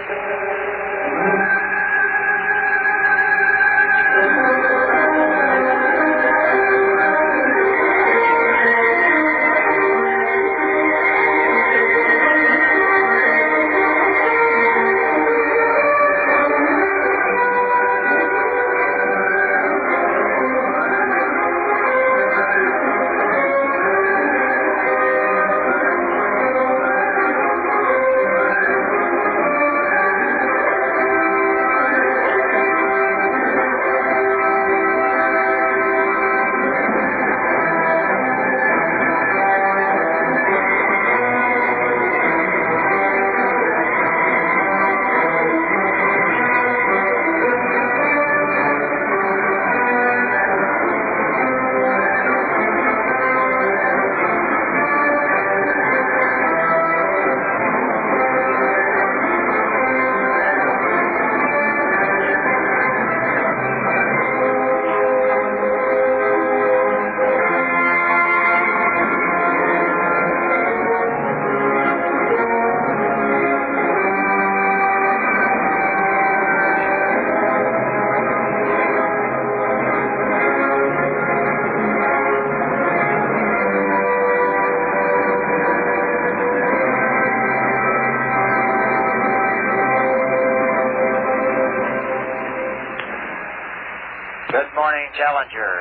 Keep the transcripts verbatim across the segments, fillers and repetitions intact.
Challenger.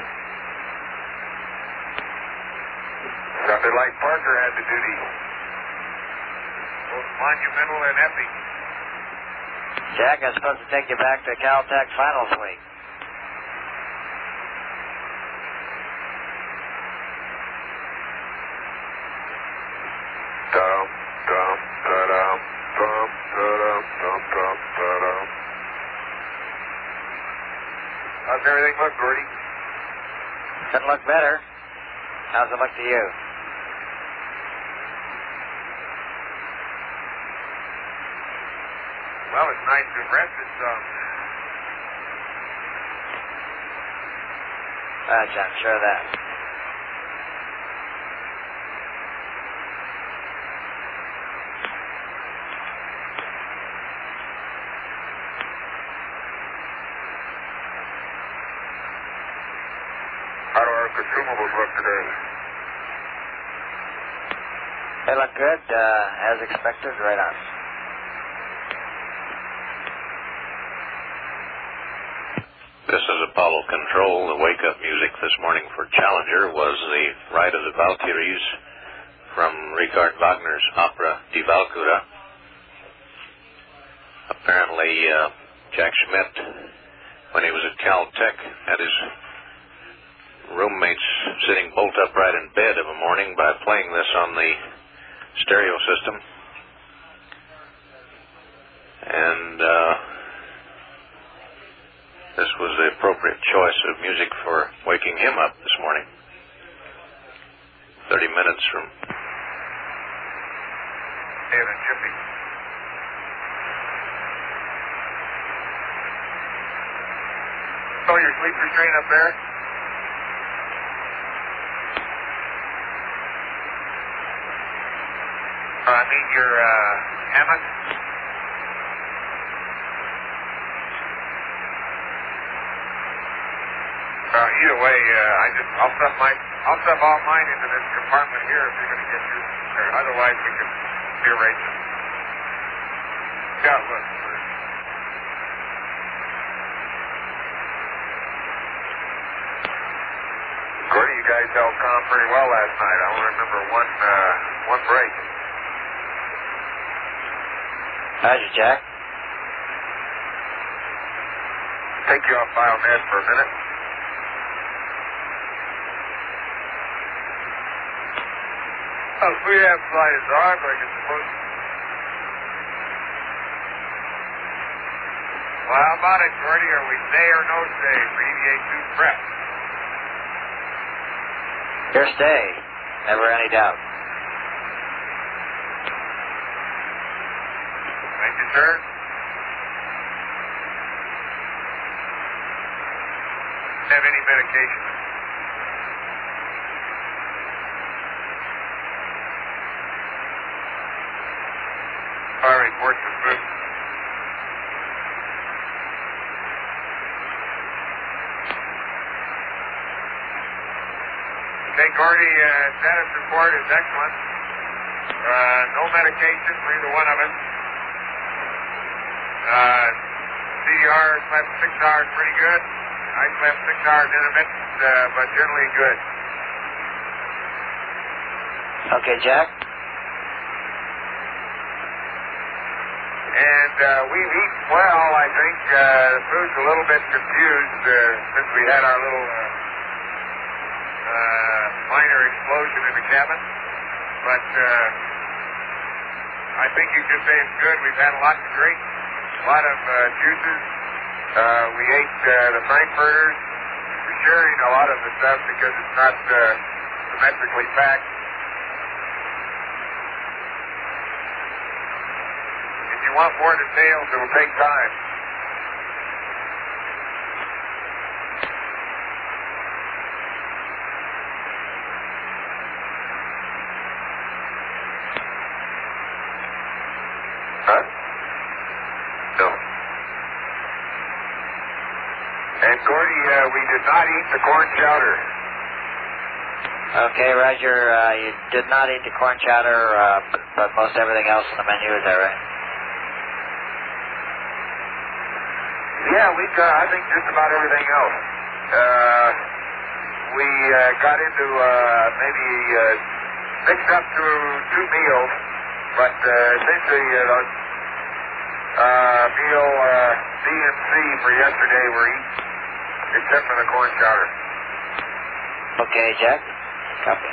Sounded like Parker had the duty. Both monumental and epic. Jack, I'm supposed to take you back to Caltech Finals Week. Dum, dum, da-dum, dum, da-dum, dum, dum, da-dum. How's everything look, Gordy? Couldn't look better. How's it look to you? Well, it's nice to have rested some. Roger, I'm sure of that. How do our consumables look today? They look good, uh, as expected, right on. This is Apollo Control. The wake-up music this morning for Challenger was the Ride of the Valkyries from Richard Wagner's opera Die Walküre. Apparently, uh, Jack Schmidt, when he was at Caltech, had his roommates sitting bolt upright in bed of a morning by playing this on the stereo system. And, uh, this was the appropriate choice of music for waking him up this morning. Thirty minutes from Dave and Chippy. Oh, your sleep restraint up there? Uh, I mean your uh, hammock? Uh, either way, uh, I just I'll stuff my I'll stuff all mine into this compartment here if you're going to get through. Or otherwise, we can rearrange them. Yeah, look. Gordy, you guys held calm pretty well last night. I only remember one uh, one break. Roger, Jack. Take you off biomed for a minute. Oh, we have flight as dog like it's supposed to. Well, how about it, Gordy? Are we say or no say for E V A two prep? Your stay. Never any doubt. Thank you, sir. Have any medication? Our reports of food. Okay, Gordy, uh, status report is excellent. Uh, no medication for either one of us. Uh, C R slept six hours pretty good. I slept six hours intermittent, uh, but generally good. Okay, Jack. And uh, we've eaten well, I think. Uh, the food's a little bit confused uh, since we had our little uh, uh, minor explosion in the cabin. But uh, I think you could say it's good. We've had a lot to drink, a lot of uh, juices. Uh, we ate uh, the frankfurters. We're sharing a lot of the stuff because it's not uh, symmetrically packed. If you want more details, it will take time. Huh? No. And Gordy, uh, we did not eat the corn chowder. Okay, Roger. Uh, you did not eat the corn chowder, uh, but, but most everything else on the menu, is that right? Yeah, we got, I think, just about everything else. Uh, we uh, got into uh, maybe uh, mixed up through two meals, but uh, essentially uh, those uh, meal uh, B and C for yesterday were eaten, except for the corn chowder. Okay, Jack. Copy.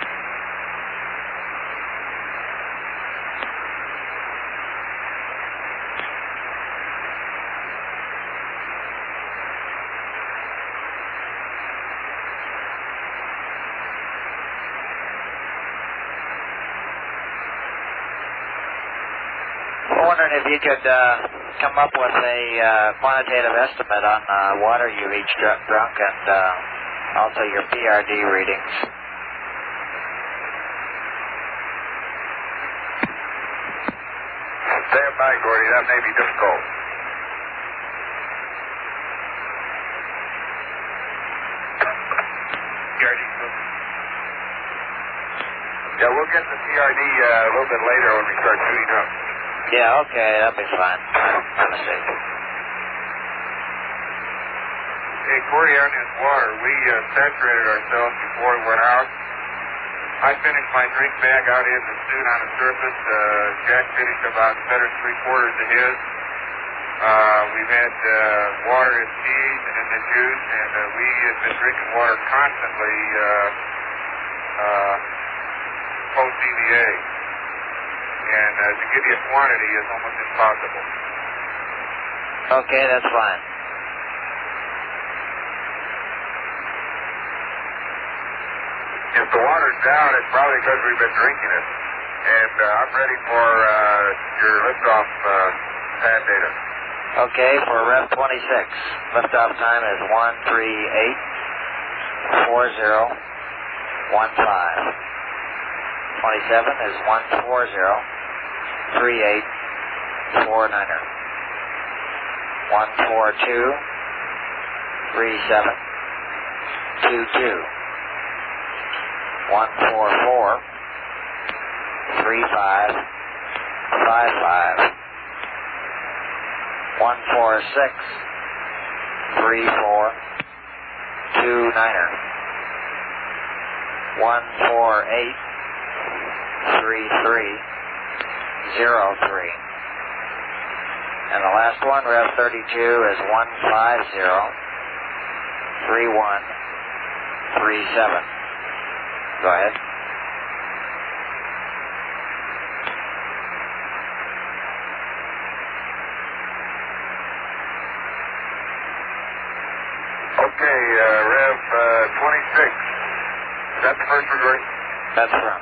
I'm wondering if you could uh, come up with a uh, quantitative estimate on uh, water you each dr drunk and uh, also your P R D readings. Stand by, Gordy. That may be difficult. P R D. Yeah, we'll get the P R D uh, a little bit later when we start shooting up. Yeah, okay, that'll be fine. My mistake. Hey, Gordy, on this water, we uh, saturated ourselves before we went out. I finished my drink bag out in the suit on the surface. Uh, Jack finished about better than three quarters of his. Uh, we've had uh, water in teas and in the juice, and uh, we have been drinking water constantly uh, uh, post-E V A. And uh, to give you a quantity is almost impossible. Okay, that's fine. If the water's down, it's probably because we've been drinking it. And uh, I'm ready for uh, your liftoff uh, pad data. Okay, for Rev twenty-six, liftoff time is one three eight four zero one five. twenty-seven is one four zero three eight four niner. one four two three seven two two. one four four three five five five. one four six three four two niner. one four eight three three zero three. And the last one, Rev thirty-two, is one five zero three one three seven. Go ahead. Okay, uh, Rev uh, twenty-six. Is that the first recording? That's from.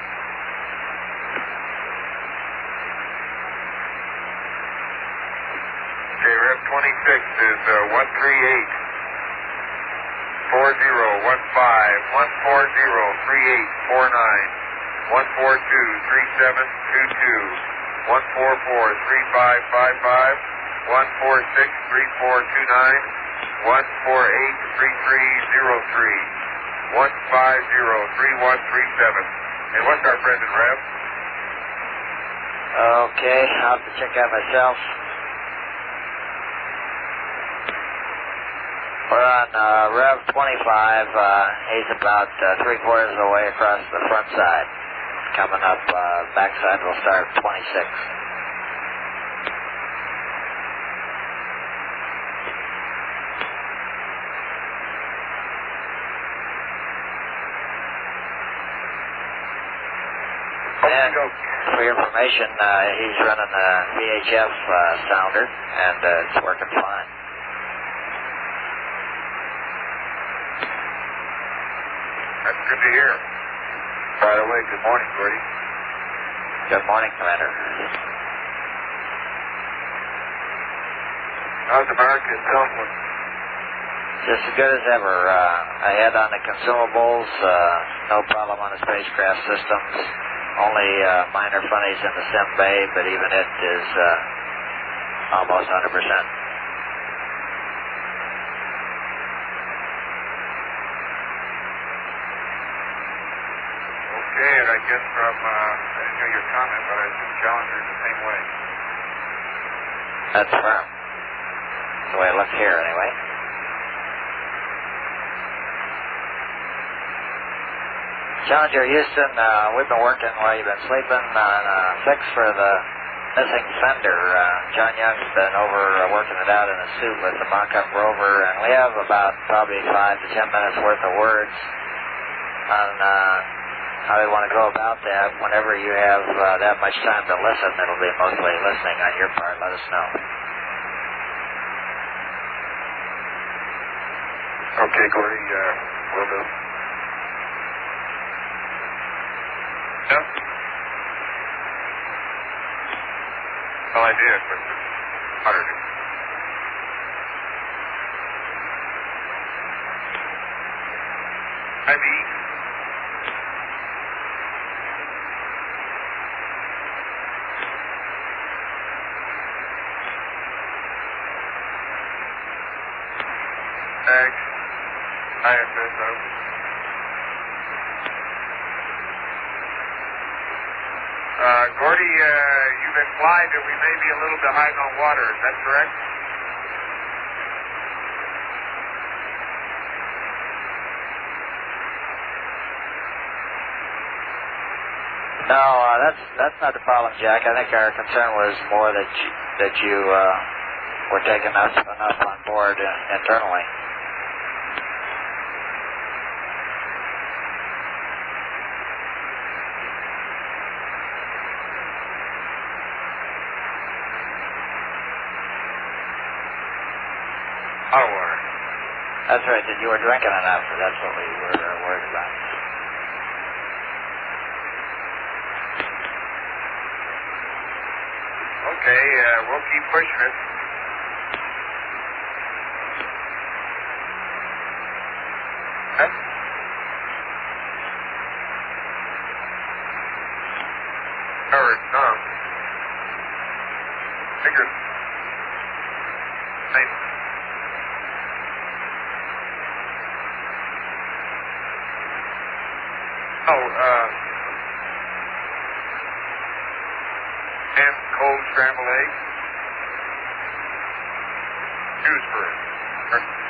Okay, Rev twenty-six is uh, one three eight four zero one five, one four zero three eight four nine, one four two three seven two two, one four four three five five five, one four six three four two nine, one four eight three three zero three, one five zero three one three seven. And what's our present rev? Okay, I'll have to check out myself. We're on uh, Rev twenty-five. Uh, he's about uh, three quarters of the way across the front side. Coming up, uh, backside will start twenty-six. And for your information, uh, he's running a V H F uh, sounder, and uh, it's working fine. That's good to hear. By the way, good morning, Gordy. Good morning, Commander. How's America itself? Just as good as ever. Uh, ahead on the consumables, uh, no problem on the spacecraft systems. Only uh, minor funnies in the sim bay, but even it is uh, almost one hundred percent. Okay, and I guess from, uh, I didn't hear your comment, but I assume Challenger is the same way. That's firm. That's the way it looks here, anyway. Challenger Houston, uh, we've been working while you've been sleeping on a fix for the missing fender. Uh, John Young's been over uh, working it out in a suit with the mock-up rover, and we have about probably five to ten minutes worth of words on uh, how we want to go about that. Whenever you have uh, that much time to listen, it'll be mostly listening on your part. Let us know. Okay, Gordy, uh, will do. No? Well, I did, but it's harder to. I mean, thanks. I S S O. Uh, Gordy, uh, you've implied that we may be a little behind on water. Is that correct? No, uh, that's that's not the problem, Jack. I think our concern was more that you, that you uh, were taking us enough on board uh, internally. Hot water. That's right, that you were drinking enough. That's what we were uh, worried about. Okay, uh, we'll keep pushing it. Huh? Covered some. Bigger. Same. Oh, uh, and cold scrambled eggs. Dewsbury.